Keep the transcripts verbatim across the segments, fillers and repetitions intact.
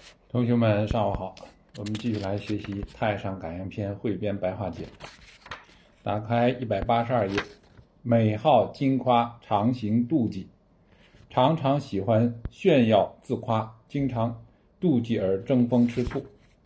同学们，上午好。我们继续来学习《太上感应篇汇编白话解》。打开一百八十二页，美好矜夸，常行妒忌，常常喜欢炫耀自夸，经常妒忌而争风吃醋。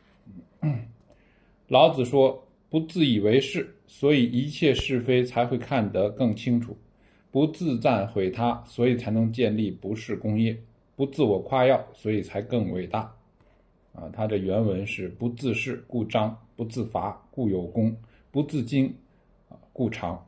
老子说：不自以为是，所以一切是非才会看得更清楚；不自赞毁他，所以才能建立不世功业；不自我夸耀，所以才更伟大。啊，他的原文是：不自恃，故彰；不自伐，故有功；不自矜，故长。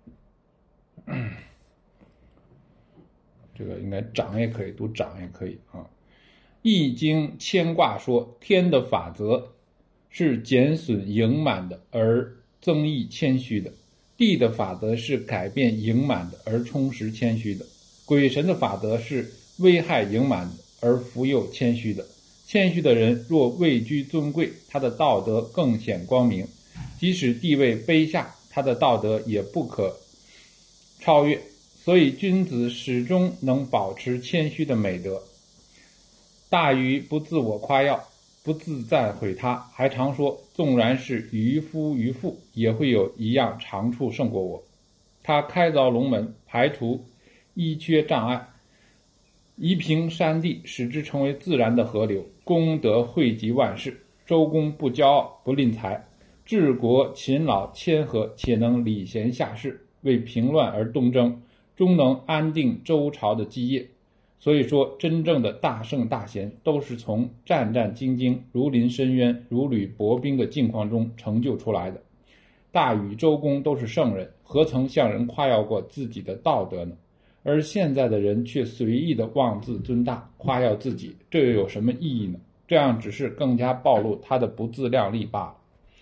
这个应该长也可以读长也可以啊。易经牵卦说，天的法则是减损盈满的而增益谦虚的，地的法则是改变盈满的而充实谦虚的，鬼神的法则是危害盈满的而扶佑谦虚的。谦虚的人若位居尊贵，他的道德更显光明；即使地位卑下，他的道德也不可超越。所以君子始终能保持谦虚的美德，大于不自我夸耀，不自赞毁他，还常说纵然是渔夫渔妇，也会有一样长处胜过我。他开凿龙门，排除遗缺障碍，移平山地，使之成为自然的河流，功德惠及万世。周公不骄傲，不吝财，治国勤劳谦和，且能礼贤下士，为平乱而东征，终能安定周朝的基业。所以说，真正的大圣大贤都是从战战兢兢、如临深渊、如履薄冰的境况中成就出来的。大禹、周公都是圣人，何曾向人夸耀过自己的道德呢？而现在的人却随意的妄自尊大，夸耀自己，这又有什么意义呢？这样只是更加暴露他的不自量力罢了。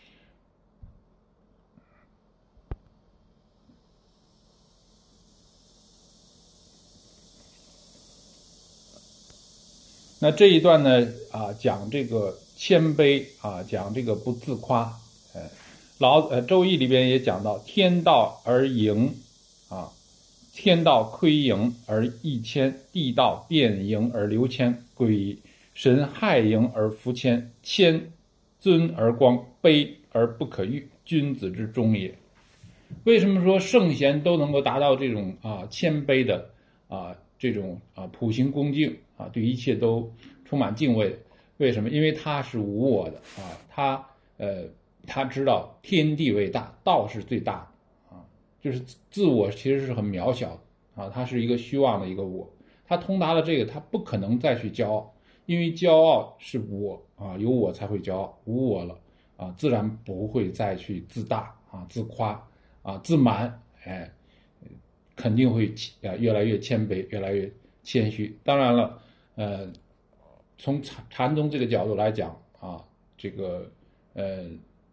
那这一段呢，啊，讲这个谦卑啊，讲这个不自夸。呃，老呃《周易》里边也讲到，天道而盈啊。天道亏盈而益谦，地道变盈而流谦，鬼神害盈而福谦，谦尊而光，卑而不可喻，君子之中也。为什么说圣贤都能够达到这种啊谦卑的啊这种啊普行恭敬啊，对一切都充满敬畏？为什么？因为他是无我的啊，他呃他知道天地为大，道是最大的。就是自我其实是很渺小的啊，他是一个虚妄的一个我，他通达了这个，他不可能再去骄傲，因为骄傲是我啊，有我才会骄傲，无我了啊，自然不会再去自大啊、自夸啊、自满，哎，肯定会啊越来越谦卑，越来越谦虚。当然了，呃，从禅禅宗这个角度来讲啊，这个呃。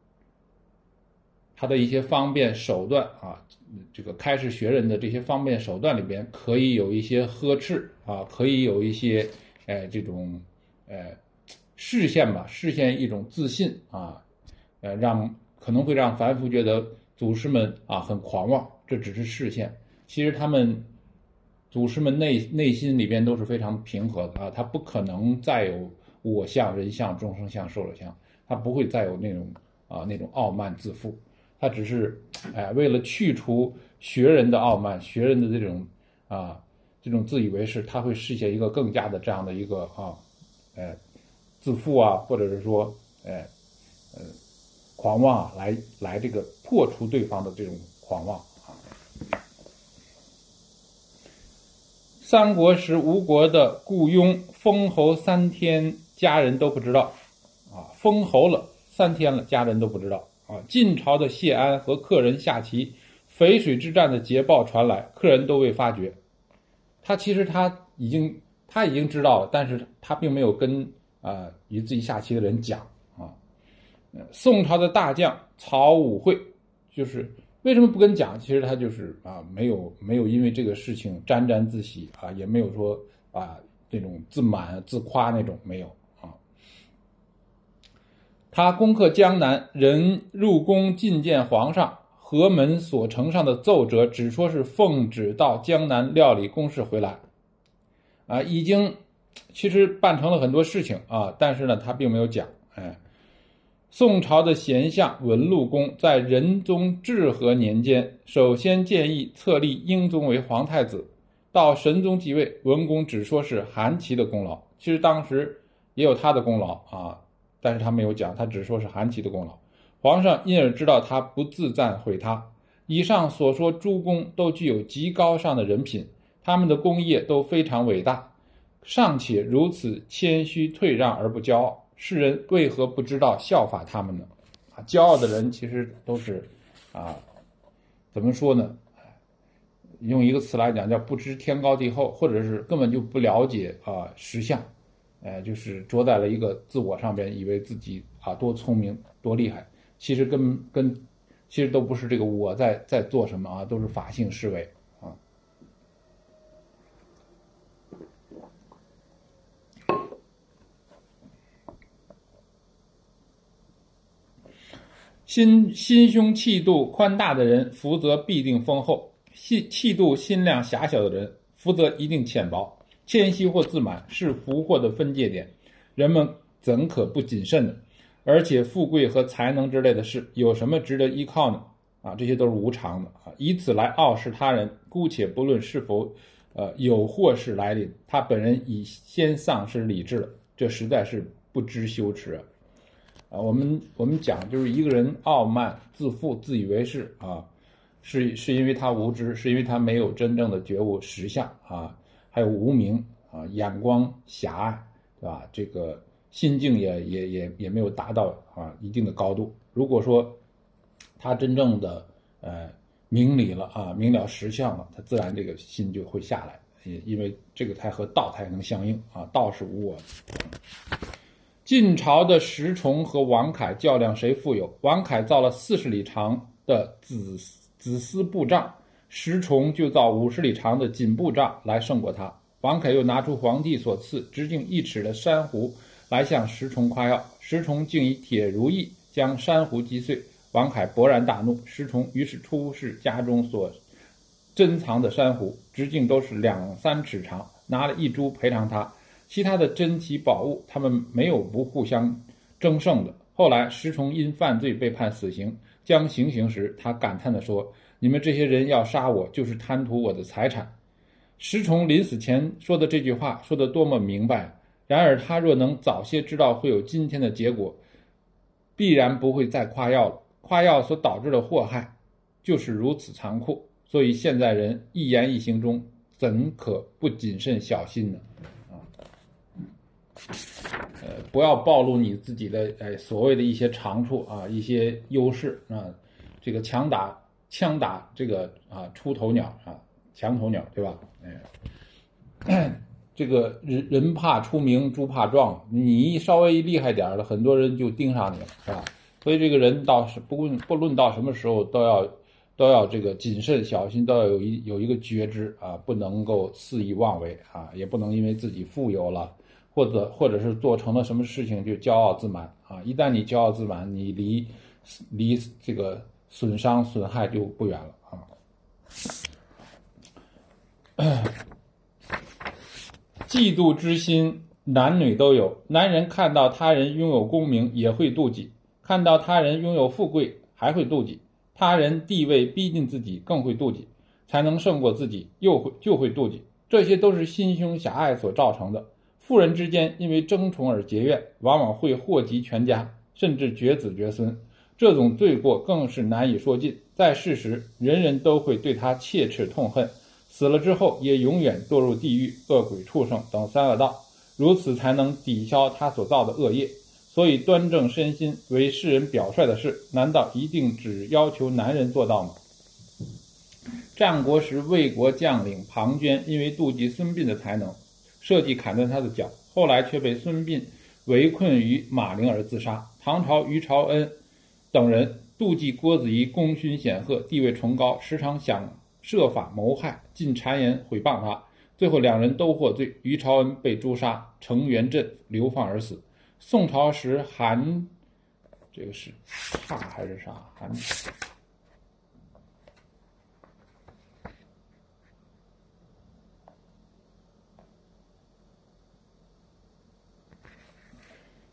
他的一些方便手段啊，这个开示学人的这些方便手段里边，可以有一些呵斥啊，可以有一些呃这种呃视线吧，视线一种自信啊，呃让可能会让凡夫觉得祖师们啊很狂妄，这只是视线。其实他们祖师们内内心里边都是非常平和的啊，他不可能再有我相、人相、众生相、寿者相，他不会再有那种啊那种傲慢自负。他只是，哎，为了去除学人的傲慢，学人的这种啊，这种自以为是，他会实现一个更加的这样的一个啊，呃，自负啊，或者是说，哎，呃，狂妄啊，来来这个破除对方的这种狂妄啊。三国时，吴国的雇佣封侯三天，家人都不知道啊，封侯了三天了，家人都不知道。啊，晋朝的谢安和客人下棋，淝水之战的捷报传来，客人都未发觉。他其实他已经他已经知道了，但是他并没有跟啊、呃、与自己下棋的人讲啊。宋朝的大将曹武惠，就是为什么不跟讲？其实他就是啊没有没有因为这个事情沾沾自喜啊，也没有说啊这种自满自夸那种没有。他攻克江南，人入宫觐见皇上，河门所呈上的奏折只说是奉旨到江南料理公事回来，啊，已经其实办成了很多事情啊，但是呢，他并没有讲。哎，宋朝的贤相文禄公在仁宗至和年间，首先建议册立英宗为皇太子。到神宗即位，文公只说是韩琦的功劳，其实当时也有他的功劳啊，但是他没有讲，他只说是韩琦的功劳。皇上因而知道他不自赞毁他。以上所说诸公都具有极高尚的人品，他们的功业都非常伟大，尚且如此谦虚退让而不骄傲，世人为何不知道效法他们呢？啊，骄傲的人其实都是啊，怎么说呢？用一个词来讲，叫不知天高地厚，或者是根本就不了解啊实相，呃，就是着在了一个自我上边，以为自己啊多聪明多厉害，其实跟跟其实都不是这个我在在做什么啊，都是法性思维啊。心心胸气度宽大的人，福泽必定丰厚。气气度心量狭小的人，福泽一定浅薄。谦虚或自满是福祸的分界点，人们怎可不谨慎呢？而且富贵和才能之类的事，有什么值得依靠呢？啊，这些都是无常的啊！以此来傲视他人，姑且不论是否呃有祸事来临，他本人已先丧失理智了，这实在是不知羞耻啊！啊，我们我们讲就是一个人傲慢、自负、自以为是啊。是是因为他无知，是因为他没有真正的觉悟实相啊，还有无明啊，眼光狭隘，对吧？这个心境也也也也没有达到啊一定的高度。如果说他真正的呃明理了啊，明了实相了，他自然这个心就会下来，也因为这个才和道才能相应啊，道是无我的。晋朝的石崇和王恺较量谁富有，王恺造了四十里长的子子丝布帐，石崇就造五十里长的锦布帐来胜过他。王恺又拿出皇帝所赐直径一尺的珊瑚来向石崇夸耀，石崇竟以铁如意将珊瑚击碎。王恺勃然大怒，石崇于是出示家中所珍藏的珊瑚，直径都是两三尺长，拿了一株赔偿他。其他的珍奇宝物，他们没有不互相争胜的。后来石崇因犯罪被判死刑，将行刑时，他感叹地说：“你们这些人要杀我，就是贪图我的财产。”石崇临死前说的这句话，说得多么明白！然而他若能早些知道会有今天的结果，必然不会再夸耀了。夸耀所导致的祸害，就是如此残酷。所以现在人一言一行中，怎可不谨慎小心呢？呃，不要暴露你自己的哎所谓的一些长处啊，一些优势啊，这个强打枪打这个啊出头鸟啊，墙头鸟，对吧？哎，这个人人怕出名，猪怕壮，你稍微厉害点了，很多人就盯上你了，是吧？所以这个人到是不论不论到什么时候都要都要这个谨慎小心，都要有一有一个觉知啊，不能够肆意妄为啊，也不能因为自己富有了。或者或者是做成了什么事情就骄傲自满啊！一旦你骄傲自满，你离离这个损伤损害就不远了啊！嫉妒之心，男女都有。男人看到他人拥有功名，也会妒忌；看到他人拥有富贵，还会妒忌；他人地位逼近自己，更会妒忌；才能胜过自己，又会就会妒忌。这些都是心胸狭隘所造成的。妇人之间因为争宠而结怨，往往会祸及全家，甚至绝子绝孙。这种罪过更是难以说尽，在世时人人都会对他切齿痛恨，死了之后也永远堕入地狱、恶鬼、畜生等三恶道，如此才能抵消他所造的恶业。所以端正身心为世人表率的事，难道一定只要求男人做到吗？战国时魏国将领庞涓因为妒忌孙膑的才能，设计砍断他的脚，后来却被孙膑围困于马陵而自杀。唐朝于朝恩等人妒忌郭子仪功勋显赫，地位崇高，时常想设法谋害，尽谗言毁谤他。最后两人都获罪，于朝恩被诛杀，程元振流放而死。宋朝时韩，这个是差还是啥？韩。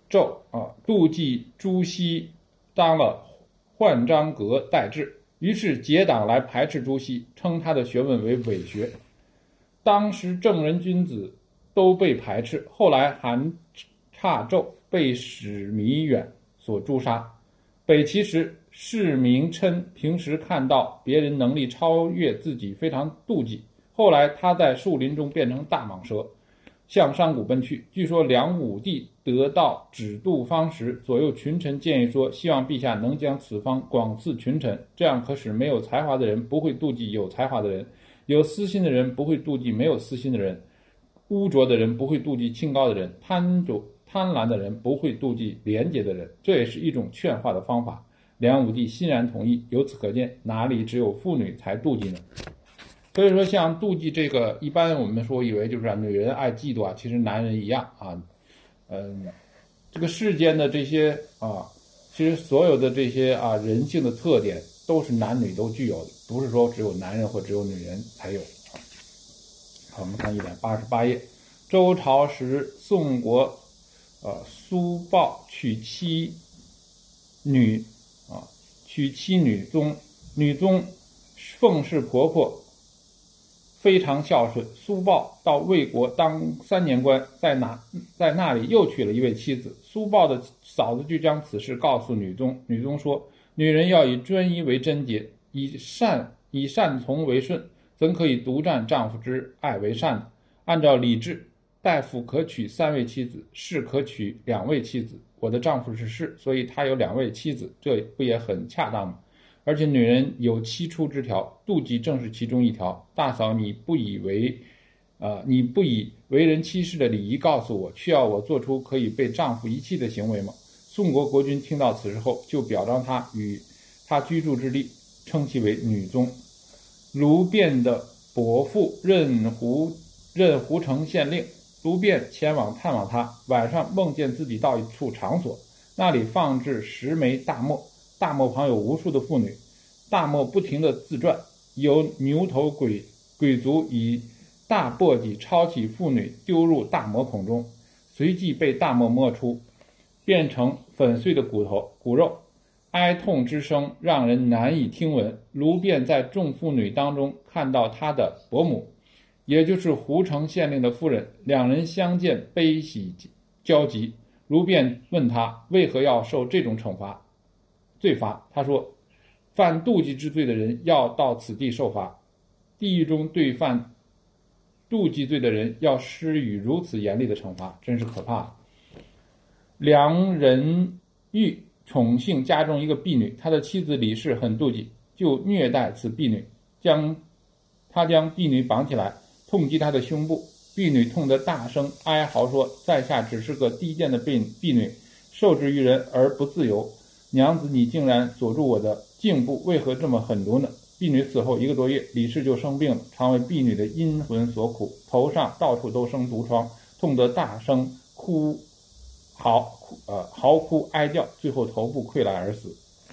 纣啊，妒忌朱熹当了宦章阁代治，于是结党来排斥朱熹，称他的学问为伪学。当时正人君子都被排斥，后来韩差纣被史弥远所诛杀。北齐时，释明琛平时看到别人能力超越自己，非常妒忌。后来他在树林中变成大蟒蛇，向山谷奔去。据说梁武帝得到指度方时，左右群臣建议说，希望陛下能将此方广赐群臣，这样可使没有才华的人不会妒忌有才华的人，有私心的人不会妒忌没有私心的人，污浊的人不会妒忌清高的人，贪着贪婪的人不会妒忌廉洁的人，这也是一种劝化的方法。梁武帝欣然同意。由此可见，哪里只有妇女才妒忌呢？所以说，像妒忌这个，一般我们说以为就是啊，女人爱嫉妒啊，其实男人一样啊。嗯，这个世间的这些啊，其实所有的这些啊人性的特点都是男女都具有的，不是说只有男人或只有女人才有。好，我们看一百八十八页。周朝时，宋国呃苏豹娶妻女啊，娶妻女宗，女宗奉侍婆婆，非常孝顺。苏豹到魏国当三年官，在那在那里又娶了一位妻子。苏豹的嫂子就将此事告诉女宗，女宗说：“女人要以专一为贞洁，以善以善从为顺，怎可以独占丈夫之爱为善呢？按照礼制，大夫可娶三位妻子，士可娶两位妻子。我的丈夫是士，所以他有两位妻子，这不也很恰当吗？而且女人有七出之条，妒忌正是其中一条。大嫂，你不以为，呃，你不以为人妻室的礼仪告诉我，却要我做出可以被丈夫遗弃的行为吗？”宋国国君听到此事后，就表彰他与他居住之地，称其为女宗。卢变的伯父任胡任胡城县令，卢变前往探望他，晚上梦见自己到一处场所，那里放置十枚大磨，大磨旁有无数的妇女，大磨不停地自转，有牛头鬼鬼卒以大簸箕抄起妇女，丢入大磨孔中，随即被大磨磨出，变成粉碎的骨头骨肉，哀痛之声让人难以听闻。卢变在众妇女当中看到他的伯母，也就是胡城县令的夫人，两人相见悲喜交集。卢变问他为何要受这种惩罚罪罚，他说：“犯妒忌之罪的人要到此地受罚，地狱中对犯妒忌罪的人要施予如此严厉的惩罚，真是可怕。”梁仁玉宠幸家中一个婢女，他的妻子李氏很妒忌，就虐待此婢女，将他将婢女绑起来，痛击她的胸部。婢女痛得大声哀嚎说：“在下只是个低贱的婢婢女，受制于人而不自由。娘子，你竟然锁住我的颈部，为何这么狠毒呢？”婢女死后一个多月，李氏就生病了，常为婢女的阴魂所苦，头上到处都生毒疮，痛得大声哭嚎呃嚎哭哀叫，最后头部溃烂而死。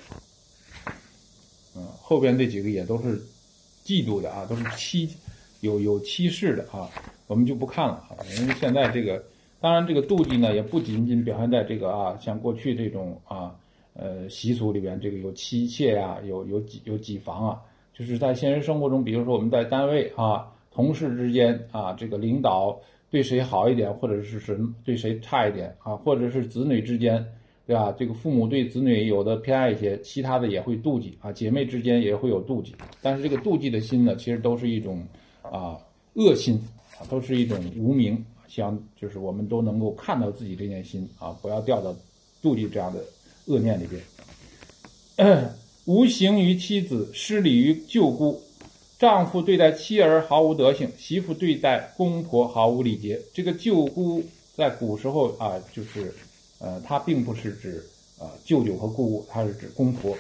嗯，后边这几个也都是嫉妒的啊，都是欺有有欺视的啊，我们就不看了啊。因为现在这个，当然这个妒忌呢，也不仅仅表现在这个啊，像过去这种啊呃习俗里边，这个有妻妾呀、啊，有有几有几房啊，就是在现实生活中，比如说我们在单位啊，同事之间啊，这个领导对谁好一点，或者是什么对谁差一点啊，或者是子女之间，对吧？这个父母对子女有的偏爱一些，其他的也会妒忌啊，姐妹之间也会有妒忌。但是这个妒忌的心呢，其实都是一种啊恶心啊，都是一种无明。希望就是我们都能够看到自己这件心啊，不要掉到妒忌这样的恶念里边。无形于妻子，失礼于舅姑。丈夫对待妻儿毫无德行，媳妇对待公婆毫无礼节。这个舅姑在古时候啊，就是呃，它并不是指呃舅舅和姑姑，它是指公婆。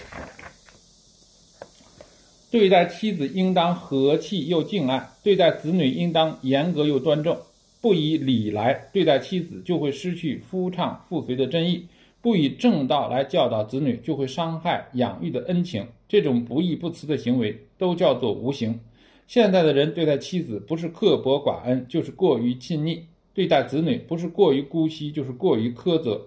对待妻子应当和气又敬爱，对待子女应当严格又端正。不以礼来对待妻子，就会失去夫唱妇随的真意；不以正道来教导子女，就会伤害养育的恩情。这种不义不慈的行为都叫做无形。现在的人对待妻子不是刻薄寡恩，就是过于亲昵；对待子女不是过于姑息，就是过于苛责。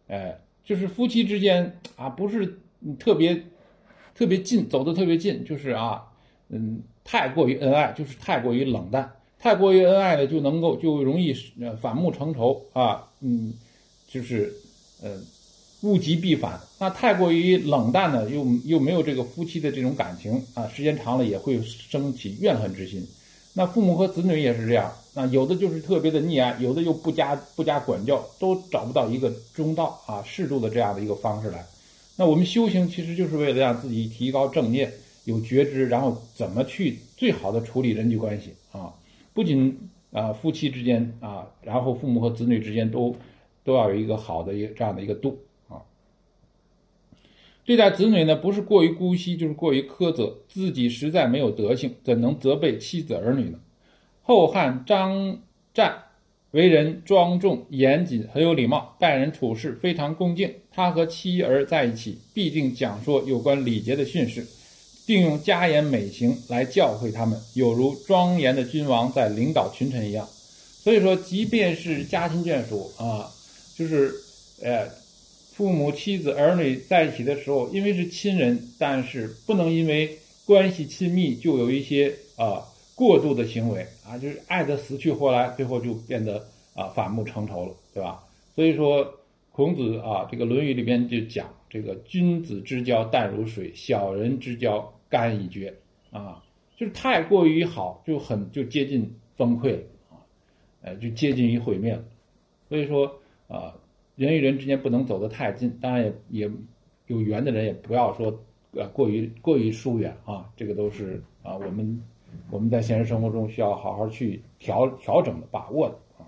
哎，就是夫妻之间啊，不是特别特别近，走得特别近，就是啊，嗯，太过于恩爱，就是太过于冷淡，太过于恩爱的就能够就容易呃反目成仇啊，嗯，就是呃物极必反。那太过于冷淡呢，又又没有这个夫妻的这种感情啊，时间长了也会升起怨恨之心。那父母和子女也是这样，那有的就是特别的溺爱，有的又不加不加管教，都找不到一个中道啊适度的这样的一个方式来。那我们修行其实就是为了让自己提高正念，有觉知，然后怎么去最好的处理人际关系啊？不仅啊夫妻之间啊，然后父母和子女之间都都要有一个好的一个这样的一个度啊。对待子女呢，不是过于姑息，就是过于苛责，自己实在没有德行，怎能责备妻子儿女呢？后汉张湛为人庄重严谨，很有礼貌，待人处事非常恭敬。他和妻儿在一起，必定讲说有关礼节的训示，并用家言美行来教诲他们，有如庄严的君王在领导群臣一样。所以说，即便是家亲眷属啊，就是呃。父母、妻子、儿女在一起的时候，因为是亲人，但是不能因为关系亲密就有一些啊过度的行为啊，就是爱得死去活来，最后就变得啊反目成仇了，对吧？所以说，孔子啊，这个《论语》里边就讲这个君子之交淡如水，小人之交干已绝啊，就是太过于好，就很就接近崩溃了啊，呃，就接近于毁灭了。所以说啊。人与人之间不能走得太近，当然也也有缘的人也不要说呃过于过于疏远啊，这个都是啊我们我们在现实生活中需要好好去调调整的把握的啊。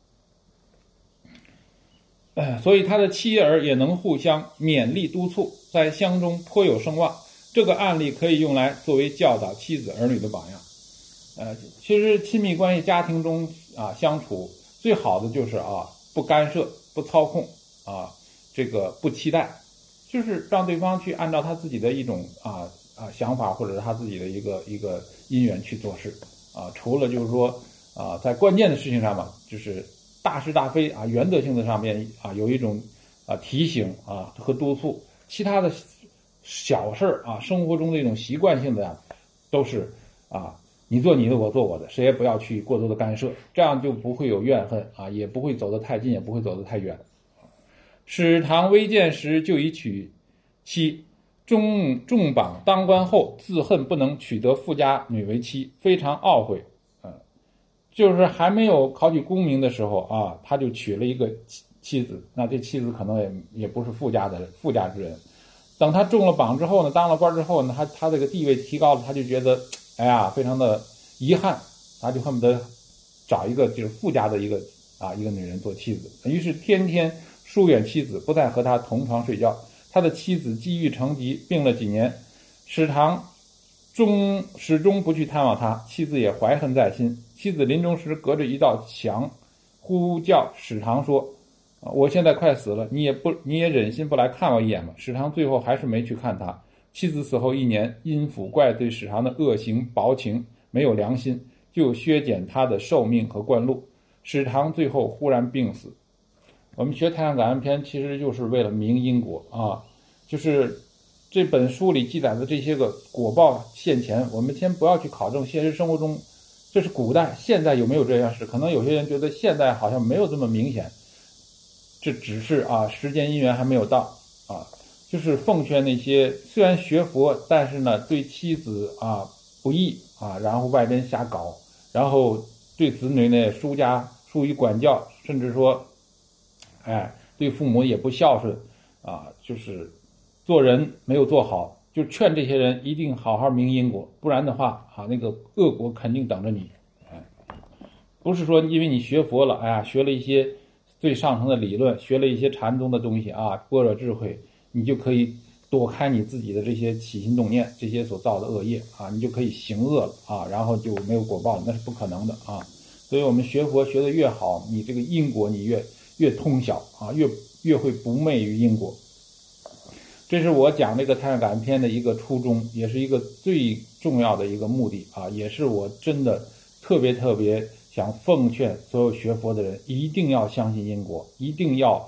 呃，所以他的妻儿也能互相勉励督促，在乡中颇有声望。这个案例可以用来作为教导妻子儿女的榜样。呃，其实亲密关系家庭中啊相处最好的就是啊不干涉。不操控啊，这个不期待，就是让对方去按照他自己的一种啊啊想法，或者是他自己的一个一个因缘去做事啊。除了就是说啊，在关键的事情上嘛，就是大是大非啊，原则性的上面啊，有一种啊提醒啊和督促，其他的小事啊，生活中的一种习惯性的啊，都是啊。你做你的，我做我的，谁也不要去过多的干涉，这样就不会有怨恨啊，也不会走得太近，也不会走得太远。史唐微贱时就已娶妻，中重榜当官后，自恨不能取得富家女为妻，非常懊悔。嗯，就是还没有考取功名的时候啊，他就娶了一个妻子，那这妻子可能也也不是富家的富家之人。等他中了榜之后呢，当了官之后呢，他他这个地位提高了，他就觉得。哎呀，非常的遗憾，他就恨不得找一个就是富家的一个啊一个女人做妻子，于是天天疏远妻子，不再和他同床睡觉。他的妻子积郁成疾，病了几年，史唐终始终不去探望他，妻子也怀恨在心。妻子临终时隔着一道墙，呼叫史唐说：“我现在快死了，你也不你也忍心不来看我一眼吗？”史唐最后还是没去看他。妻子死后一年，阴府怪对史唐的恶行薄情，没有良心，就削减他的寿命和官禄。史唐最后忽然病死。我们学《太阳感恩篇》其实就是为了明因果啊，就是这本书里记载的这些个果报现前，我们先不要去考证现实生活中，这是古代，现在有没有这样事？可能有些人觉得现在好像没有这么明显，这只是啊时间因缘还没有到啊。就是奉劝那些虽然学佛，但是呢对妻子啊不义啊，然后外边瞎搞，然后对子女呢疏加疏于管教，甚至说，哎，对父母也不孝顺啊，就是做人没有做好，就劝这些人一定好好明因果，不然的话啊，那个恶果肯定等着你。哎，不是说因为你学佛了，哎呀，学了一些最上层的理论，学了一些禅宗的东西啊，般若智慧。你就可以躲开你自己的这些起心动念，这些所造的恶业啊，你就可以行恶了啊，然后就没有果报了，那是不可能的啊。所以我们学佛学得越好，你这个因果你越越通晓啊，越越会不昧于因果。这是我讲这个《太上感恩篇》的一个初衷，也是一个最重要的一个目的啊，也是我真的特别特别想奉劝所有学佛的人，一定要相信因果，一定要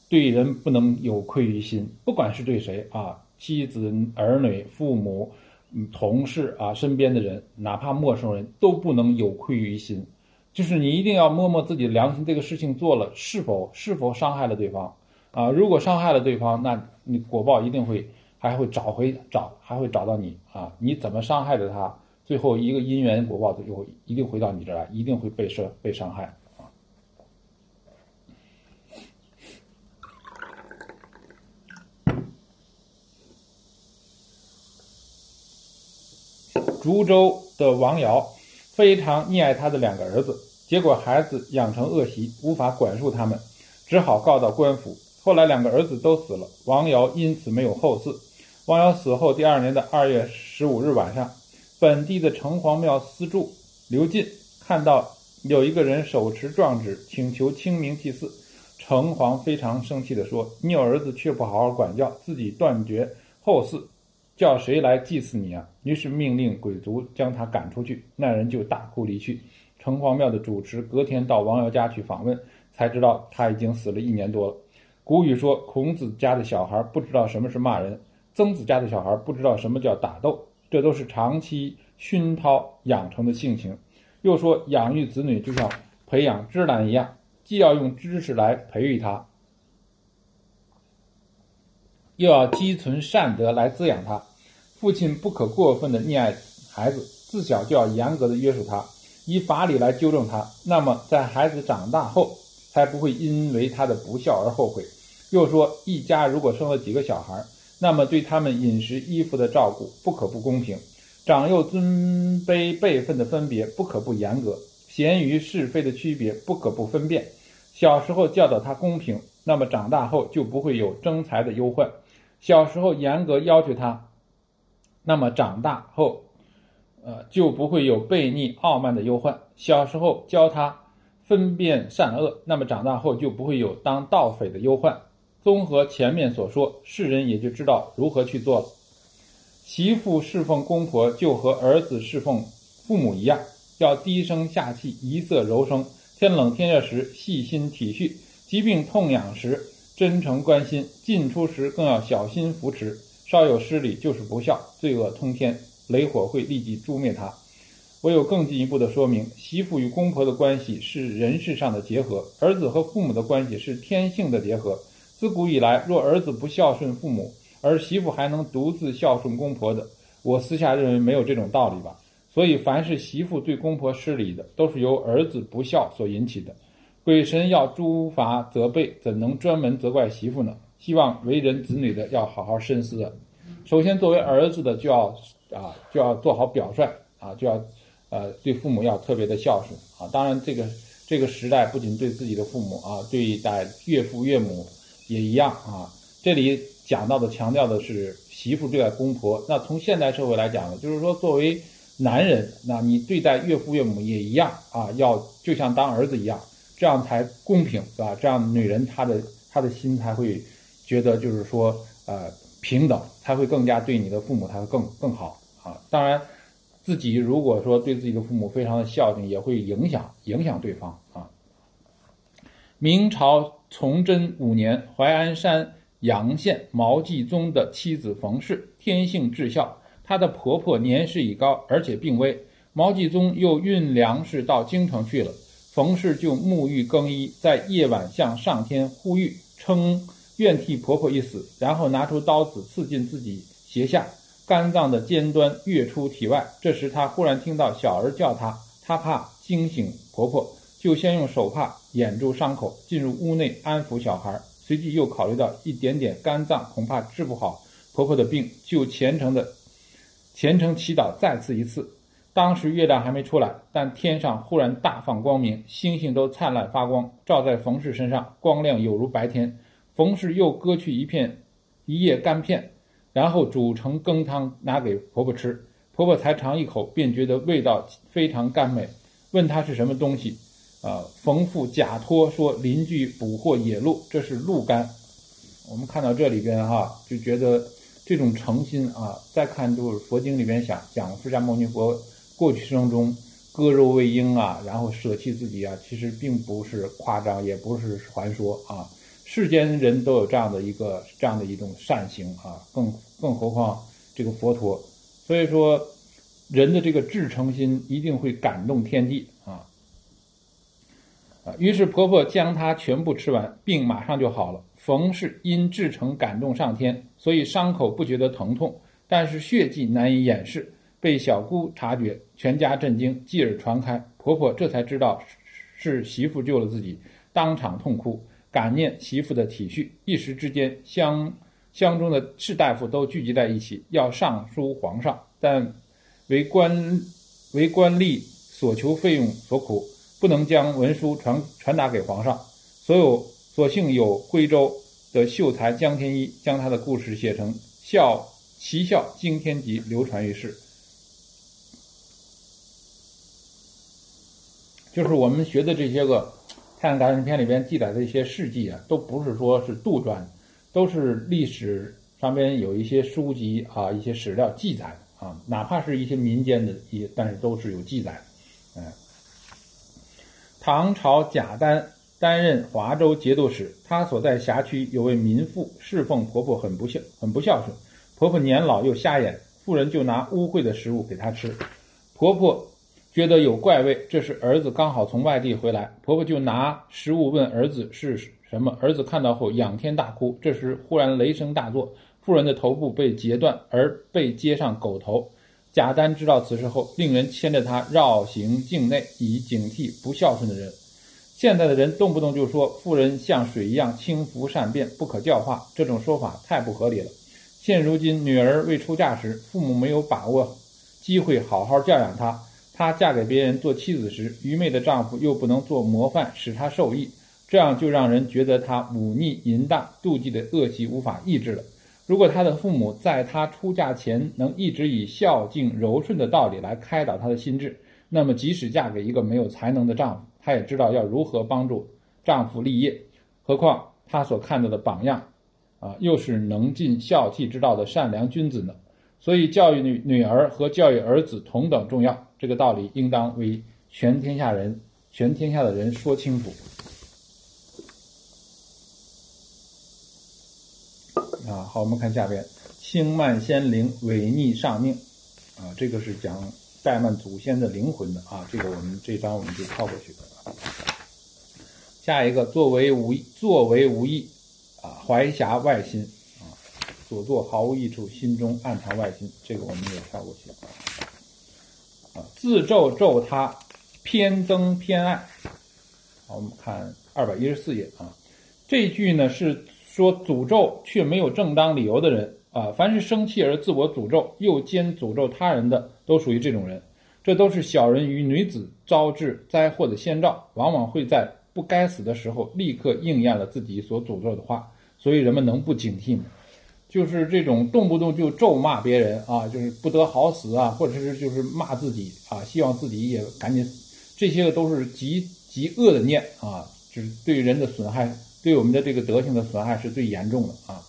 对人不能有愧于心，不管是对谁啊，妻子、儿女、父母、同事啊，身边的人，哪怕陌生人，都不能有愧于心。就是你一定要摸摸自己的良心，这个事情做了是否是否伤害了对方啊？如果伤害了对方，那你果报一定会还会找回找还会找到你啊！你怎么伤害了他，最后一个因缘果报最后一定回到你这儿来，一定会被伤被伤害啊！竹州的王瑶非常溺爱他的两个儿子，结果孩子养成恶习，无法管束他们，只好告到官府。后来两个儿子都死了，王瑶因此没有后嗣。王瑶死后第二年的二月十五日晚上，本地的城隍庙司柱刘进看到有一个人手持状纸请求清明祭祀，城隍非常生气地说：“你有儿子却不好好管教，自己断绝后嗣，叫谁来祭祀你啊？”于是命令鬼卒将他赶出去，那人就大哭离去。城隍庙的主持隔天到王瑶家去访问，才知道他已经死了一年多了。古语说，孔子家的小孩不知道什么是骂人，曾子家的小孩不知道什么叫打斗，这都是长期熏陶养成的性情。又说养育子女就像培养芝兰一样，既要用知识来培育他，又要积存善德来滋养他。父亲不可过分的溺爱孩子，自小就要严格的约束他，以法理来纠正他，那么在孩子长大后才不会因为他的不孝而后悔。又说一家如果生了几个小孩，那么对他们饮食衣服的照顾不可不公平，长幼尊卑辈分的分别不可不严格，贤愚是非的区别不可不分辨。小时候教导他公平，那么长大后就不会有争财的忧患。小时候严格要求他，那么长大后呃，就不会有悖逆傲慢的忧患。小时候教他分辨善恶，那么长大后就不会有当盗匪的忧患。综合前面所说，世人也就知道如何去做了。媳妇侍奉公婆就和儿子侍奉父母一样，要低声下气，仪色柔声，天冷天热时细心体恤，疾病痛痒时真诚关心，进出时更要小心扶持，稍有失礼就是不孝，罪恶通天，雷火会立即诛灭他。我有更进一步的说明，媳妇与公婆的关系是人事上的结合，儿子和父母的关系是天性的结合。自古以来，若儿子不孝顺父母，而媳妇还能独自孝顺公婆的，我私下认为没有这种道理吧。所以凡是媳妇对公婆失礼的，都是由儿子不孝所引起的。鬼神要诛罚责备，怎能专门责怪媳妇呢？希望为人子女的要好好深思啊。首先作为儿子的就要啊就要做好表率啊，就要呃对父母要特别的孝顺啊。当然这个这个时代不仅对自己的父母啊，对待岳父岳母也一样啊。这里讲到的强调的是媳妇对待公婆，那从现代社会来讲呢，就是说作为男人，那你对待岳父岳母也一样啊，要就像当儿子一样，这样才公平，对吧？这样女人她的她的心才会觉得就是说呃平等，才会更加对你的父母才会更更好啊。当然自己如果说对自己的父母非常的孝敬，也会影响影响对方啊。明朝崇祯五年，淮安山阳县毛继宗的妻子冯氏天性至孝，她的婆婆年事已高，而且病危，毛继宗又运粮食到京城去了，冯氏就沐浴更衣，在夜晚向上天呼吁，称愿替婆婆一死，然后拿出刀子刺进自己胁下，肝脏的尖端跃出体外。这时她忽然听到小儿叫她，她怕惊醒婆婆，就先用手帕掩住伤口，进入屋内安抚小孩，随即又考虑到一点点肝脏恐怕治不好婆婆的病，就虔诚的虔诚祈祷再次一次。当时月亮还没出来，但天上忽然大放光明，星星都灿烂发光，照在冯氏身上，光亮有如白天。冯氏又割去一片一叶干片，然后煮成羹汤拿给婆婆吃，婆婆才尝一口便觉得味道非常甘美，问她是什么东西，呃，冯父假托说邻居捕获野鹿，这是鹿肝。我们看到这里边哈，就觉得这种诚心啊，再看就是佛经里边讲讲释迦牟尼佛过去生中割肉喂鹰啊，然后舍弃自己啊，其实并不是夸张，也不是传说啊， 世间人都有这样的一个这样的一种善行啊，更更何况这个佛陀。所以说，人的这个至诚心一定会感动天地啊。啊，于是婆婆将它全部吃完，病马上就好了。冯氏因至诚感动上天，所以伤口不觉得疼痛，但是血迹难以掩饰，被小姑察觉，全家震惊，继而传开。婆婆这才知道是媳妇救了自己，当场痛哭，感念媳妇的体恤。一时之间，乡乡中的士大夫都聚集在一起，要上书皇上，但为官为官吏所求费用所苦，不能将文书传传达给皇上。所有所幸有徽州的秀才江天一将他的故事写成笑奇笑惊天集，流传于世。就是我们学的这些个太阳感应篇里边记载的一些事迹啊，都不是说是杜撰，都是历史上边有一些书籍啊，一些史料记载啊，哪怕是一些民间的，也但是都是有记载。嗯，唐朝贾丹担任华州节度使，他所在辖区有位民妇侍奉婆婆很不孝很不孝顺，婆婆年老又瞎眼，妇人就拿污秽的食物给她吃，婆婆觉得有怪味，这时儿子刚好从外地回来，婆婆就拿食物问儿子是什么，儿子看到后仰天大哭。这时忽然雷声大作，妇人的头部被截断，而被接上狗头。贾丹知道此事后，令人牵着他绕行境内，以警惕不孝顺的人。现在的人动不动就说妇人像水一样轻浮善变，不可教化，这种说法太不合理了。现如今女儿未出嫁时，父母没有把握机会好好教养她，她嫁给别人做妻子时，愚昧的丈夫又不能做模范使她受益，这样就让人觉得她忤逆淫荡，妒忌的恶习无法抑制了。如果她的父母在她出嫁前能一直以孝敬柔顺的道理来开导她的心智，那么即使嫁给一个没有才能的丈夫，她也知道要如何帮助丈夫立业。何况她所看到的榜样啊，又是能尽孝悌之道的善良君子呢？所以教育女女儿和教育儿子同等重要，这个道理应当为全天下人全天下的人说清楚。啊，好，我们看下边，轻慢先灵，违逆上命。啊，这个是讲怠慢祖先的灵魂的啊，这个我们这章我们就跳过去了。下一个，作为无作为无益啊，怀遐外心啊，所作毫无益处，心中暗藏外心，这个我们也跳过去啊。自咒咒他，偏增偏爱。好，我们看二百一十四页啊，这一句呢是说诅咒却没有正当理由的人啊，凡是生气而自我诅咒，又兼诅咒他人的，都属于这种人。这都是小人与女子招致灾祸的先兆，往往会在不该死的时候立刻应验了自己所诅咒的话，所以人们能不警惕吗？就是这种动不动就咒骂别人啊，就是不得好死啊，或者是就是骂自己啊，希望自己也赶紧死，这些个都是极极恶的念啊，就是对人的损害，对我们的这个德行的损害是最严重的啊。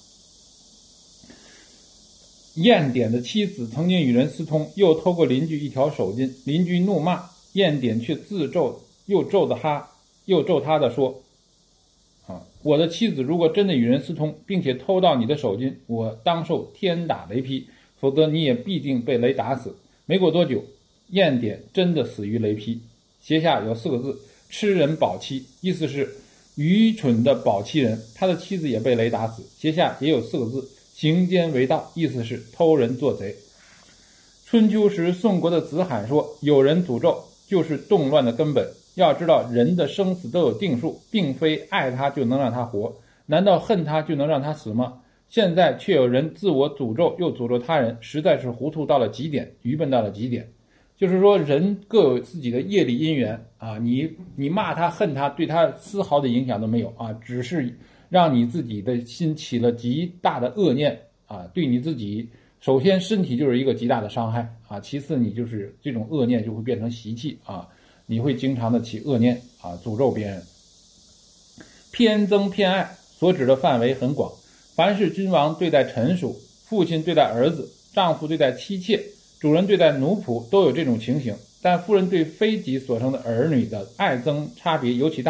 燕典的妻子曾经与人私通，又偷过邻居一条手巾，邻居怒骂，燕典却自咒，又咒的他，又咒他的说：“啊，我的妻子如果真的与人私通，并且偷到你的手巾，我当受天打雷劈，否则你也必定被雷打死。”没过多久，燕典真的死于雷劈。斜下有四个字：吃人保妻，意思是愚蠢的保妻人，他的妻子也被雷打死。斜下也有四个字：行奸为盗，意思是偷人做贼。春秋时宋国的子罕说，有人诅咒就是动乱的根本。要知道人的生死都有定数，并非爱他就能让他活，难道恨他就能让他死吗？现在却有人自我诅咒又诅咒他人，实在是糊涂到了极点，愚笨到了极点。就是说人各有自己的业力因缘啊，你你骂他恨他，对他丝毫的影响都没有啊，只是让你自己的心起了极大的恶念啊，对你自己首先身体就是一个极大的伤害啊，其次你就是这种恶念就会变成习气啊，你会经常的起恶念啊，诅咒别人。偏增偏爱所指的范围很广，凡是君王对待臣属，父亲对待儿子，丈夫对待妻妾，主人对待奴仆，都有这种情形。但夫人对非己所生的儿女的爱憎差别尤其大，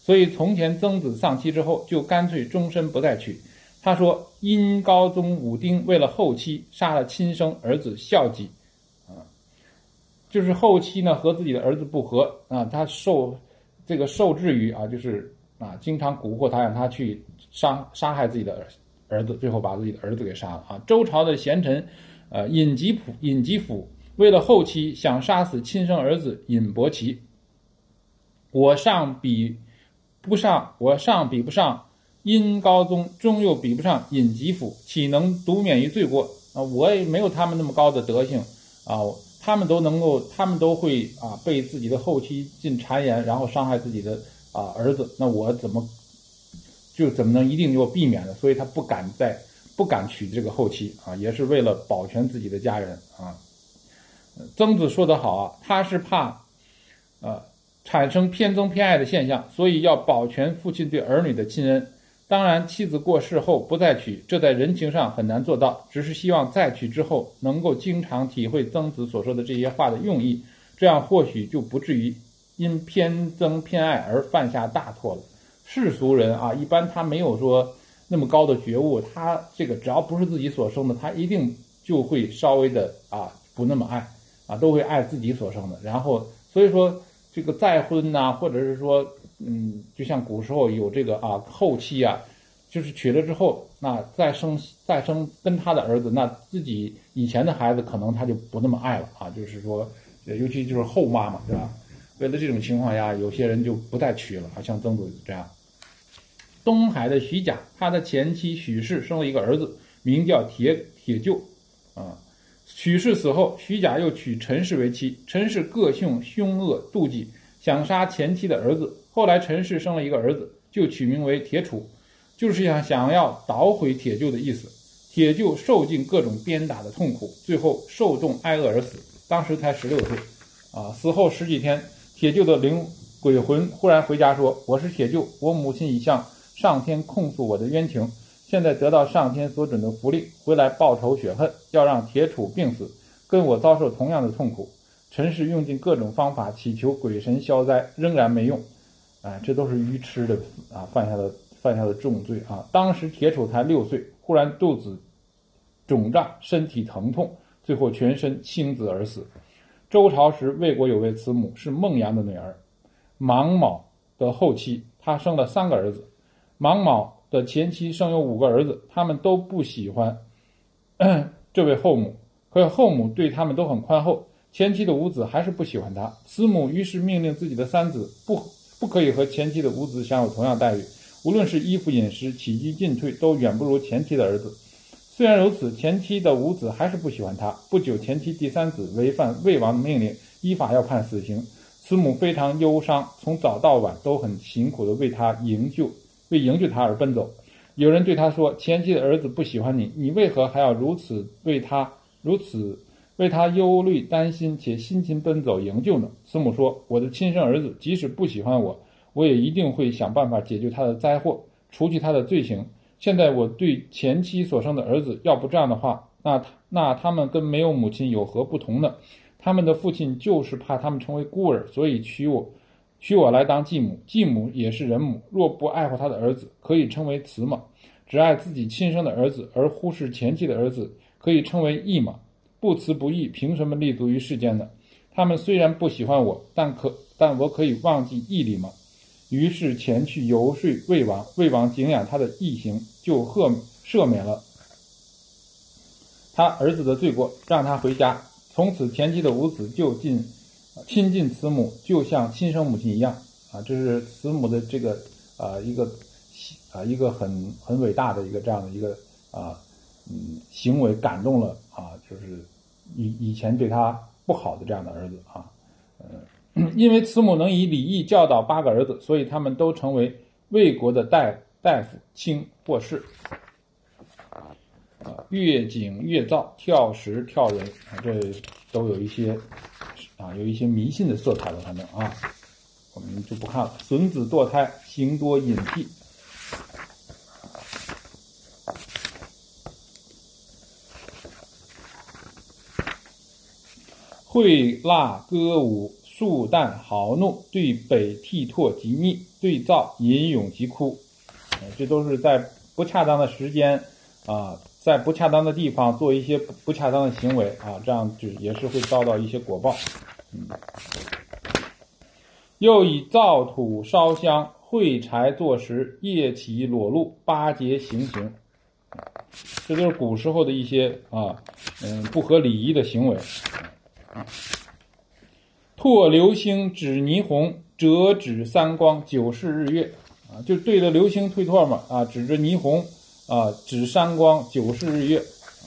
所以从前曾子丧妻之后，就干脆终身不再娶。他说，殷高宗武丁为了后妻，杀了亲生儿子孝己，啊，就是后妻呢和自己的儿子不和啊，他受这个受制于啊，就是啊，经常蛊惑他，让他去杀杀害自己的儿子，最后把自己的儿子给杀了啊。周朝的贤臣，呃，尹吉甫，尹吉甫为了后妻，想杀死亲生儿子尹伯奇。我上比不上，我上比不上殷高宗，终又比不上尹吉甫，岂能独免于罪过啊？我也没有他们那么高的德行啊，他们都能够，他们都会啊被自己的后妻进谗言，然后伤害自己的啊儿子，那我怎么就怎么能一定就避免呢？所以他不敢再不敢娶这个后妻啊，也是为了保全自己的家人啊。曾子说得好啊，他是怕呃产生偏憎偏爱的现象，所以要保全父亲对儿女的亲恩。当然，妻子过世后不再娶，这在人情上很难做到，只是希望再娶之后能够经常体会曾子所说的这些话的用意，这样或许就不至于因偏憎偏爱而犯下大错了。世俗人啊，一般他没有说那么高的觉悟，他这个只要不是自己所生的，他一定就会稍微的啊不那么爱啊，都会爱自己所生的。然后所以说这个再婚呐、啊，或者是说嗯，就像古时候有这个啊后妻啊，就是娶了之后，那再生再生跟他的儿子，那自己以前的孩子可能他就不那么爱了啊，就是说，尤其就是后妈嘛，对吧？为了这种情况下，有些人就不再娶了，啊，像曾子这样。东海的徐甲，他的前妻许氏生了一个儿子，名叫铁铁臼，啊。许氏死后，徐甲又娶陈氏为妻。陈氏个性凶恶妒忌，想杀前妻的儿子。后来陈氏生了一个儿子，就取名为铁杵，就是想想要捣毁铁臼的意思。铁臼受尽各种鞭打的痛苦，最后受冻挨饿而死，当时才十六岁。啊，死后十几天，铁臼的灵鬼魂忽然回家说：“我是铁臼，我母亲已向上天控诉我的冤情。”现在得到上天所准的福利，回来报仇雪恨，要让铁杵病死，跟我遭受同样的痛苦。陈氏用尽各种方法祈求鬼神消灾，仍然没用。哎，这都是愚痴的啊，犯下的犯下的重罪啊！当时铁杵才六岁，忽然肚子肿胀，身体疼痛，最后全身青紫而死。周朝时，魏国有位慈母，是孟阳的女儿，芒卯的后妻，她生了三个儿子。芒卯的前妻生有五个儿子，他们都不喜欢这位后母，可是后母对他们都很宽厚。前妻的五子还是不喜欢他，慈母于是命令自己的三子不不可以和前妻的五子享有同样待遇，无论是衣服、饮食、起居进退，都远不如前妻的儿子。虽然如此，前妻的五子还是不喜欢他。不久，前妻第三子违反魏王的命令，依法要判死刑。慈母非常忧伤，从早到晚都很辛苦地为他营救。为营救他而奔走。有人对他说：“前妻的儿子不喜欢你，你为何还要如此为他如此为他忧虑担心，且辛勤奔走营救呢？”慈母说：“我的亲生儿子即使不喜欢我，我也一定会想办法解救他的灾祸，除去他的罪行。现在我对前妻所生的儿子，要不这样的话，那那他们跟没有母亲有何不同呢？他们的父亲就是怕他们成为孤儿，所以娶我。”娶我来当继母，继母也是人母，若不爱护他的儿子，可以称为慈吗？只爱自己亲生的儿子，而忽视前妻的儿子，可以称为义吗？不慈不义，凭什么立足于世间呢？他们虽然不喜欢我，但可但我可以忘记义理吗？于是前去游说魏王，魏王敬仰他的义行，就赦赦免了他儿子的罪过，让他回家。从此前妻的五子就近亲近慈母，就像亲生母亲一样啊！这是慈母的这个啊一个啊一个很很伟大的一个这样的一个啊嗯行为，感动了啊，就是以以前对他不好的这样的儿子啊，嗯，因为慈母能以礼义教导八个儿子，所以他们都成为魏国的大大夫、卿或士。啊，越井越灶，跳石跳人啊，这都有一些啊，有一些迷信的色彩了，反正啊，我们就不看了。孙子堕胎，行多隐僻。会蜡歌舞， 肃淡豪怒，对北涕唾及逆，对灶吟咏及哭。这都是在不恰当的时间啊，在不恰当的地方做一些不恰当的行为啊，这样就也是会遭到一些果报。嗯，又以灶土烧香，绘柴作食，夜起裸露，八节行刑。这都是古时候的一些啊，嗯，不合礼仪的行为。唾流星指霓虹，折指三光，九视日月。啊，就对着流星推唾嘛，啊，指着霓虹，啊，指山光，九视日月，啊，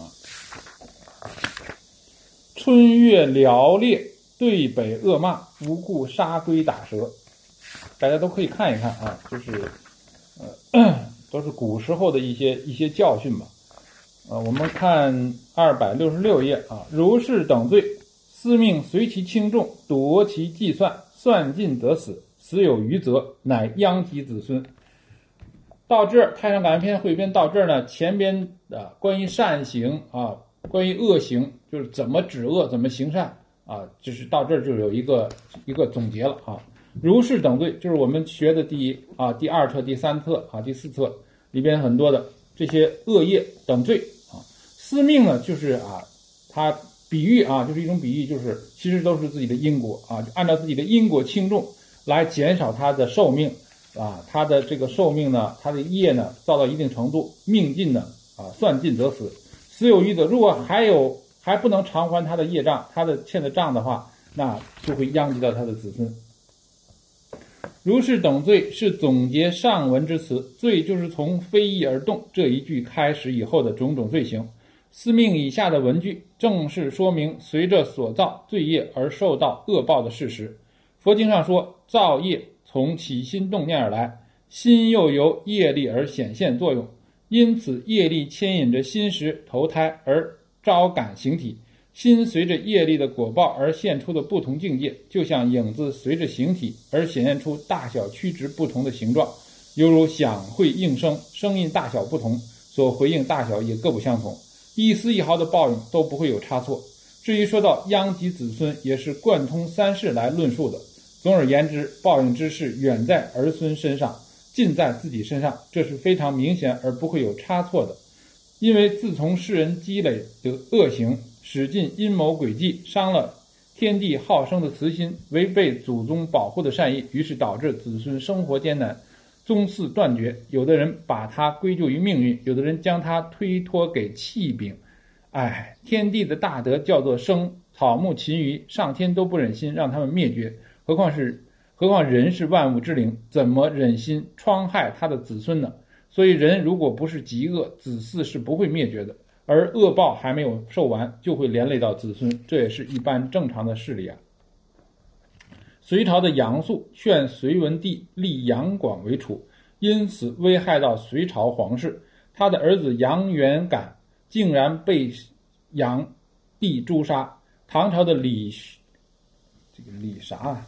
春月寥烈，对北恶骂，无故杀龟打蛇。大家都可以看一看啊，就是，呃，都是古时候的一些一些教训吧。呃，我们看二百六十六页啊，如是等罪，司命随其轻重，夺其计算，算尽则死。死有余则，乃殃及子孙。到这儿，太上感应篇汇编到这儿呢，前边啊关于善行啊，关于恶行，就是怎么止恶，怎么行善啊，就是到这儿就有一个一个总结了啊。如是等罪，就是我们学的第一啊第二册、第三册啊第四册里边很多的这些恶业等罪啊。司命呢，就是啊，它比喻啊，就是一种比喻，就是其实都是自己的因果啊，就按照自己的因果轻重来减少他的寿命啊，他的这个寿命呢，他的业呢造到一定程度，命尽呢啊，算尽则死，死有余则，如果还有还不能偿还他的业障，他的欠的账的话，那就会殃及到他的子孙。如是等罪是总结上文之词，罪就是从非义而动这一句开始以后的种种罪行。司命以下的文句正是说明随着所造罪业而受到恶报的事实。佛经上说，造业从起心动念而来，心又由业力而显现作用，因此业力牵引着心识投胎而招感形体，心随着业力的果报而现出的不同境界，就像影子随着形体而显现出大小曲直不同的形状，犹如响会应声，声音大小不同，所回应大小也各不相同，一丝一毫的报应都不会有差错。至于说到殃及子孙，也是贯通三世来论述的。总而言之，报应之事远在儿孙身上，尽在自己身上，这是非常明显而不会有差错的。因为自从世人积累的恶行，使尽阴谋诡计，伤了天地好生的慈心，违背祖宗保护的善意，于是导致子孙生活艰难，宗嗣断绝。有的人把它归咎于命运，有的人将它推脱给气柄。哎，天地的大德叫做生，草木禽鱼，上天都不忍心让他们灭绝，何况是何况人是万物之灵，怎么忍心戕害他的子孙呢？所以人如果不是极恶，子嗣是不会灭绝的，而恶报还没有受完，就会连累到子孙，这也是一般正常的事理啊。隋朝的杨素劝隋文帝立杨广为储，因此危害到隋朝皇室，他的儿子杨元感竟然被杨帝诛杀。唐朝的李这个李啥啊？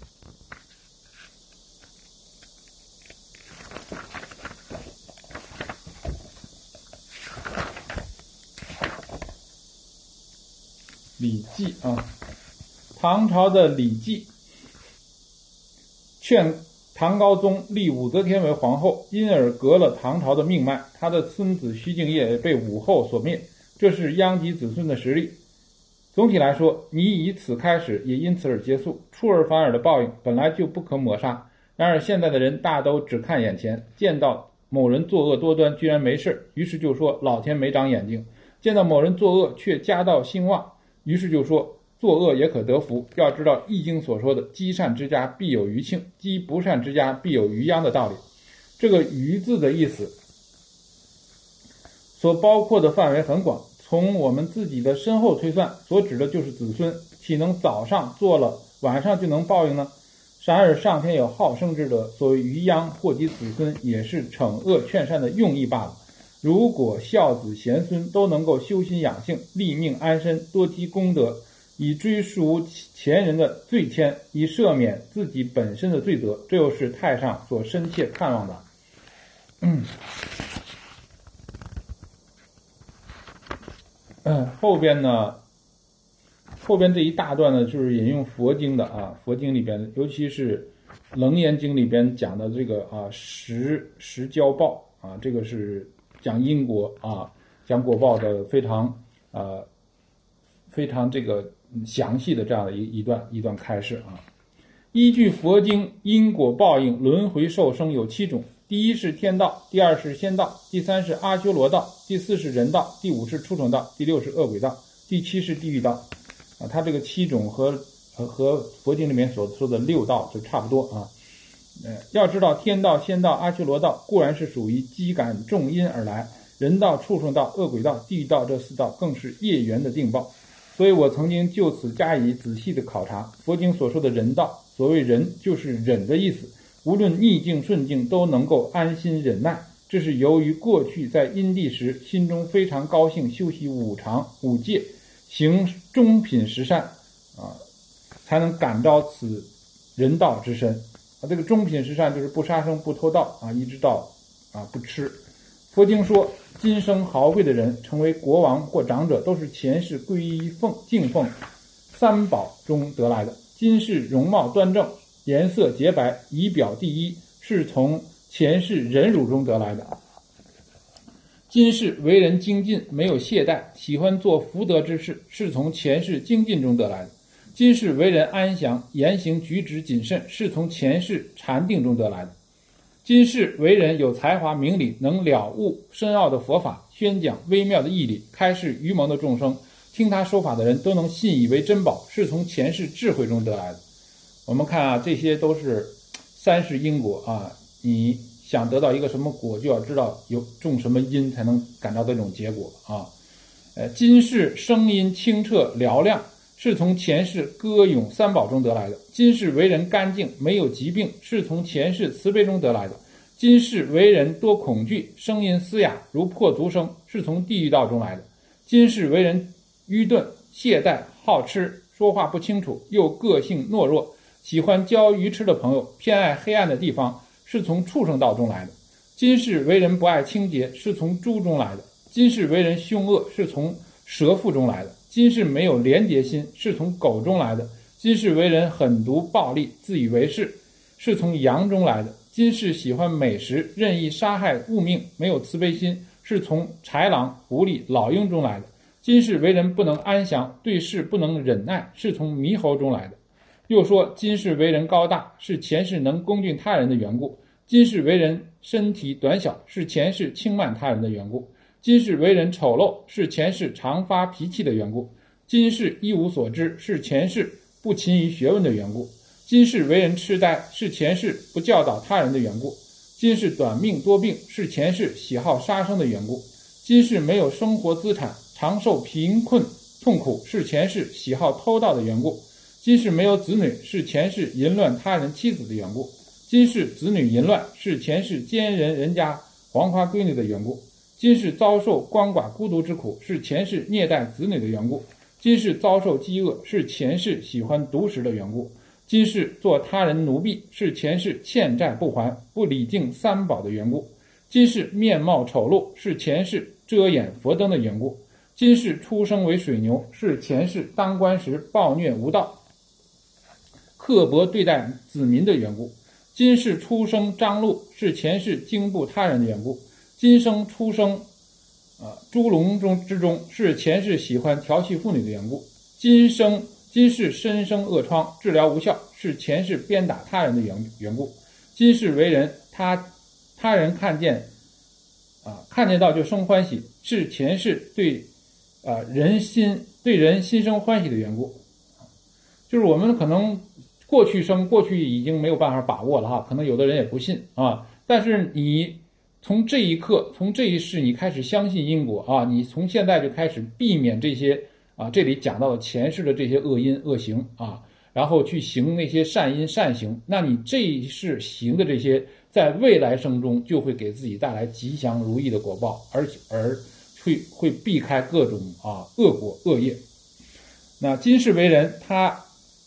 李绩啊，唐朝的李绩劝唐高宗立武则天为皇后，因而革了唐朝的命脉，他的孙子徐敬业被武后所灭，这是殃及子孙的实例。总体来说，你以此开始，也因此而结束，出尔反尔的报应本来就不可抹杀。然而现在的人大都只看眼前，见到某人作恶多端居然没事，于是就说老天没长眼睛；见到某人作恶却家道兴旺，于是就说作恶也可得福。要知道易经所说的积善之家必有余庆，积不善之家必有余殃的道理。这个余字的意思所包括的范围很广，从我们自己的身后推算，所指的就是子孙，岂能早上做了晚上就能报应呢？然而上天有好生之德，所谓余殃祸及子孙，也是惩恶劝善的用意罢了。如果孝子贤孙都能够修心养性，立命安身，多积功德，以追赎前人的罪愆，以赦免自己本身的罪责，这又是太上所深切盼望的。嗯，嗯，后边呢， 后边这一大段呢，就是引用佛经的啊，佛经里边，尤其是《楞严经》里边讲的这个啊十十交报啊，这个是讲因果啊，讲果报的非常啊非常这个详细的这样的一一段一段开示啊。依据佛经，因果报应轮回受生有七种。第一是天道，第二是仙道，第三是阿修罗道，第四是人道，第五是畜生道，第六是恶鬼道，第七是地狱道。啊，它这个七种和和和佛经里面所说的六道就差不多啊。呃，要知道天道、仙道、阿修罗道固然是属于机感重因而来，人道、畜生道、恶鬼道、地狱道这四道更是业缘的定报。所以我曾经就此加以仔细的考察，佛经所说的人道，所谓人就是忍的意思，无论逆境顺境都能够安心忍耐。这是由于过去在因地时心中非常高兴，修习五常五戒，行中品十善啊，才能感召此人道之身啊。这个中品十善就是不杀生、不偷盗啊，一直到啊不吃。佛经说，今生豪贵的人成为国王或长者，都是前世皈依奉敬奉三宝中得来的。今世容貌端正，颜色洁白，仪表第一，是从前世忍辱中得来的。今世为人精进，没有懈怠，喜欢做福德之事，是从前世精进中得来的。今世为人安详，言行举止谨慎，是从前世禅定中得来的。今世为人有才华明理，能了悟深奥的佛法，宣讲微妙的义理，开示愚蒙的众生，听他说法的人都能信以为真宝，是从前世智慧中得来的。我们看啊，这些都是三世因果啊，你想得到一个什么果，就要知道有种什么因才能感到这种结果啊。呃，今世声音清澈嘹亮，是从前世歌咏三宝中得来的。今世为人干净，没有疾病，是从前世慈悲中得来的。今世为人多恐惧，声音嘶哑如破足声，是从地狱道中来的。今世为人愚钝懈怠好吃，说话不清楚，又个性懦弱，喜欢交愚痴的朋友，偏爱黑暗的地方，是从畜生道中来的。今世为人不爱清洁，是从猪中来的。今世为人凶恶，是从蛇腹中来的。今世没有廉洁心，是从狗中来的。今世为人狠毒暴力，自以为是，是从羊中来的。今世喜欢美食，任意杀害物命，没有慈悲心，是从豺狼、狐狸、老鹰中来的。今世为人不能安详，对事不能忍耐，是从猕猴中来的。又说，今世为人高大，是前世能恭敬他人的缘故；今世为人身体短小，是前世轻慢他人的缘故；今世为人丑陋，是前世常发脾气的缘故；今世一无所知，是前世不勤于学问的缘故；今世为人痴呆，是前世不教导他人的缘故；今世短命多病，是前世喜好杀生的缘故；今世没有生活资产，常受贫困痛苦，是前世喜好偷盗的缘故；今世没有子女，是前世淫乱他人妻子的缘故；今世子女淫乱，是前世奸人人家黄花闺女的缘故；今世遭受鳏寡孤独之苦，是前世虐待子女的缘故；今世遭受饥饿，是前世喜欢独食的缘故；今世做他人奴婢，是前世欠债不还，不礼敬三宝的缘故；今世面貌丑陋，是前世遮掩佛灯的缘故；今世出生为水牛，是前世当官时暴虐无道，刻薄对待子民的缘故；今世出生张禄，是前世惊怖他人的缘故；今生出生呃猪笼中之中，是前世喜欢调戏妇女的缘故；今生今世身生恶疮，治疗无效，是前世鞭打他人的缘缘故；今世为人，他他人看见啊看见到就生欢喜，是前世对啊人心对人心生欢喜的缘故。就是我们可能过去生过去已经没有办法把握了哈，可能有的人也不信啊，但是你从这一刻从这一世你开始相信因果啊，你从现在就开始避免这些啊这里讲到的前世的这些恶因恶行啊，然后去行那些善因善行，那你这一世行的这些在未来生中就会给自己带来吉祥如意的果报，而而会会避开各种啊恶果恶业。那今世为人，他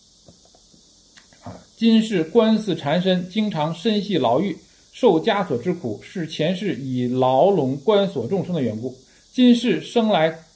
今世官司缠身，经常身系牢狱，受枷锁之苦，是前世以牢笼关锁众生的缘故；今世生来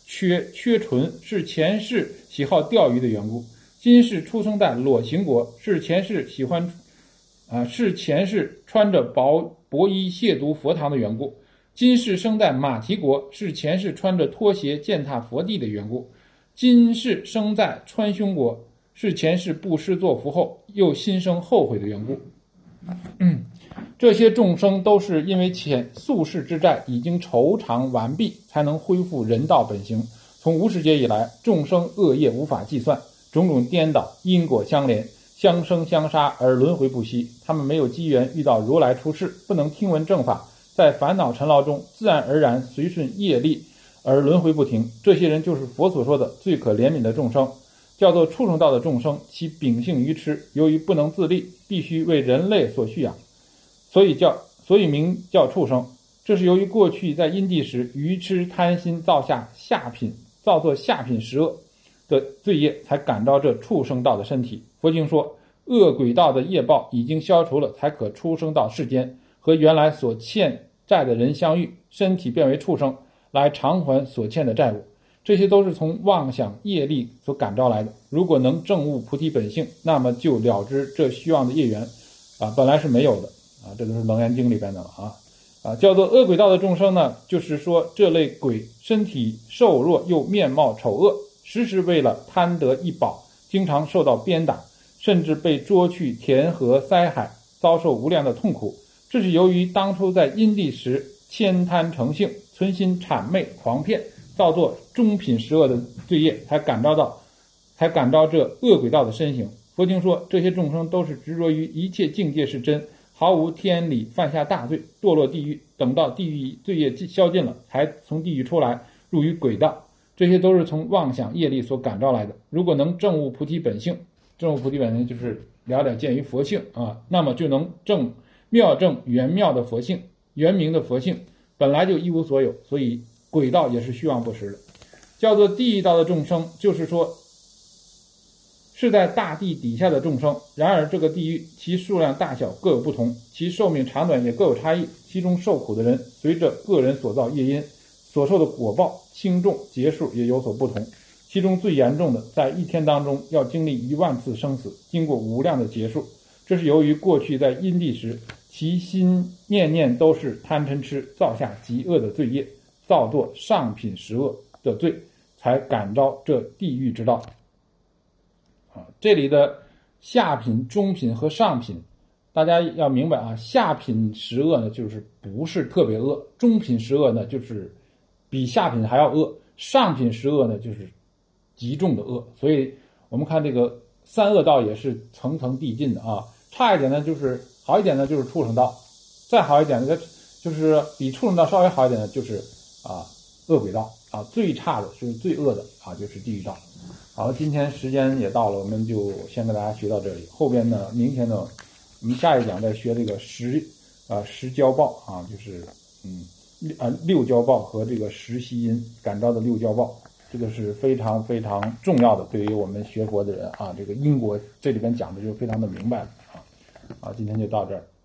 缺缺唇是前世喜好钓鱼的缘故。今世出生在裸形国是前世喜欢啊、呃、是前世穿着薄薄衣亵渎佛堂的缘故。今世生在马蹄国是前世穿着拖鞋践踏佛地的缘故。今世生在川凶国是前世布施作福后又心生后悔的缘故。嗯，这些众生都是因为前宿世之债已经筹偿完毕，才能恢复人道本性。从无始劫以来，众生恶业无法计算，种种颠倒，因果相连，相生相杀而轮回不息。他们没有机缘遇到如来出世，不能听闻正法，在烦恼尘劳中自然而然随顺业力而轮回不停。这些人就是佛所说的最可怜悯的众生，叫做畜生道的众生，其秉性愚痴，由于不能自立，必须为人类所蓄养，所以叫所以名叫畜生。这是由于过去在因地时愚痴贪心造下下品造作下品十恶的罪业，才感召这畜生道的身体。佛经说，恶鬼道的业报已经消除了，才可出生到世间，和原来所欠债的人相遇，身体变为畜生，来偿还所欠的债务。这些都是从妄想业力所感召来的。如果能证悟菩提本性，那么就了知这虚妄的业缘啊，本来是没有的啊。这都是楞严经里边的了啊啊，叫做恶鬼道的众生呢，就是说这类鬼身体瘦弱又面貌丑恶，时时为了贪得一宝，经常受到鞭打，甚至被捉去田河塞海，遭受无量的痛苦。这是由于当初在因地时悭贪成性，存心谄媚狂骗，造作中品十恶的罪业，才感召到才感召这恶鬼道的身形。佛经说，这些众生都是执着于一切境界是真，毫无天理，犯下大罪，堕落地狱。等到地狱罪业消尽了，才从地狱出来，入于鬼道。这些都是从妄想业力所感召来的。如果能证悟菩提本性，证悟菩提本性就是了了见于佛性啊，那么就能证妙证圆妙的佛性，圆明的佛性本来就一无所有，所以鬼道也是虚妄不实的。叫做地狱道的众生，就是说是在大地底下的众生，然而这个地狱其数量大小各有不同，其寿命长短也各有差异，其中受苦的人随着个人所造业因所受的果报轻重结数也有所不同。其中最严重的，在一天当中要经历一万次生死，经过无量的结数。这是由于过去在因地时，其心念念都是贪嗔痴，造下极恶的罪业，造作上品十恶的罪，才感召这地狱之道。啊，这里的下品、中品和上品，大家要明白啊。下品十恶呢，就是不是特别恶；中品十恶呢，就是比下品还要恶；上品十恶呢，就是极重的恶。所以我们看这个三恶道也是层层递进的啊。差一点呢，就是好一点呢，就是畜生道；再好一点呢，就是比畜生道稍微好一点的，就是啊恶鬼道啊。最差的是最恶的啊，就是地狱道。好，今天时间也到了，我们就先跟大家学到这里。后边呢，明天呢，我们下一讲再学这个十啊十交报啊，就是嗯啊六交报和这个十息音感召的六交报，这个是非常非常重要的，对于我们学佛的人啊，这个因果这里边讲的就非常的明白了啊。好，今天就到这儿。